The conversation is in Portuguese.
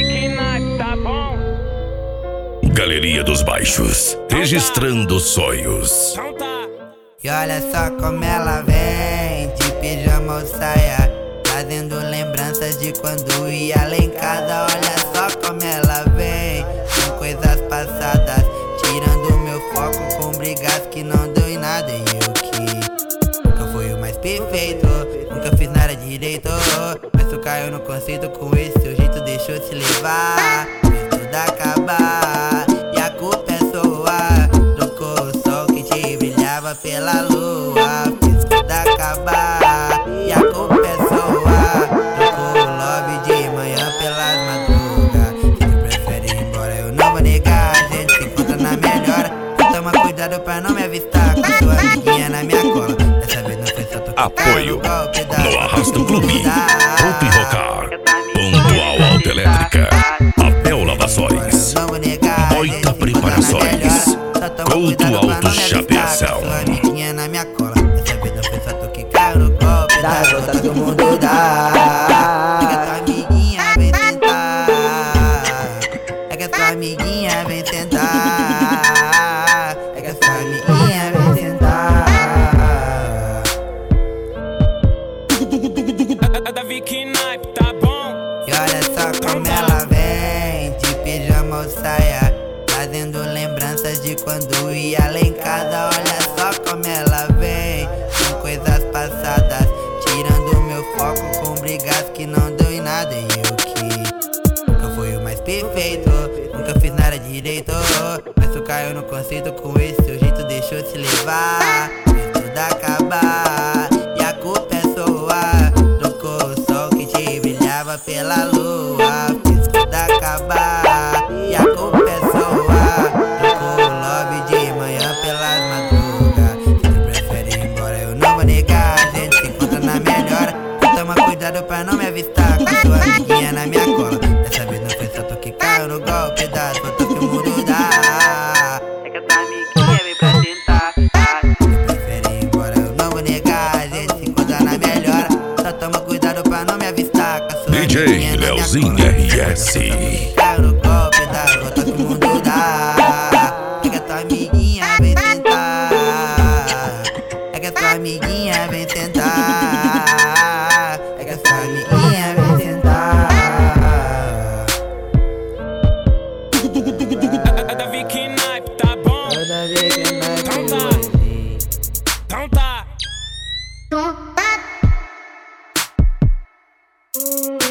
Galeria dos Baixos, registrando sonhos. E olha só como ela vem, de pijama ou saia, trazendo lembranças de quando ia lá em casa. Olha só como ela vem, com coisas passadas, tirando o meu foco com brigas que não deu em nada. E eu que nunca fui o mais perfeito, nunca fiz nada direito, mas tu caiu no conceito com esse seu jeito, deixou se levar, fez tudo acabar. E a culpa é sua, trocou o sol que te brilhava pela lua, fez tudo acabar. E a culpa é sua, trocou o lobby de manhã pelas madrugas. Se tu prefere ir embora eu não vou negar, a gente se encontra na melhor. Toma cuidado pra não me avistar com sua amiguinha na minha cola. Dessa vez não foi só tu que Apoio caiu no Arrasto Clube, Pop Rocar, Pontual Alta Elétrica, Abel Lavações, Moita Preparações, Couto Alto Chapeação. Sua amiguinha na minha cola. Dessa vez não foi só tu que caiu no golpe da volta do mundo dá. É que a tua amiguinha vem tentar, é que a tua amiguinha vem tentar, é que a tua amiguinha vem tentar. Tá bom? E olha só como ela vem, de pijama ou saia, trazendo lembranças de quando ia lá em casa. Olha só como ela vem, com coisas passadas, tirando o meu foco com brigas que não deu em nada. E eu que nunca fui o mais perfeito, nunca fiz nada direito, mas tu caiu no conceito com esse seu jeito, deixou se levar, fez tudo acabar. E a culpa é sua, trocou o sol que te brilhava pela lua, fez tudo acabar. E a culpa é sua, trocou o lobby de manhã pelas madrugas. Se tu prefere ir embora eu não vou negar, a gente se encontra na melhor. Toma cuidado pra não me avistar com sua amiguinha na minha cola. Dessa vez não foi só tu que caiu no golpe das fotos que o mundo dá. É que a tua amiguinha veio pra tentar. Se tu prefere ir embora eu não vou negar, a gente se encontra na melhor. Só toma cuidado pra não me avistar com a sua DJ amiguinha na minha Leozinho cola. RS. Caiu no golpe das fotos que o mundo dá. É que a tua amiguinha vem tentar, é que a tua amiguinha vem tentar, é que a sua amiguinha vem tentar. Da Vicky Naipe, tá bom? Toda vez que nós Então tá. conversamos, Então tá. Tum, tá.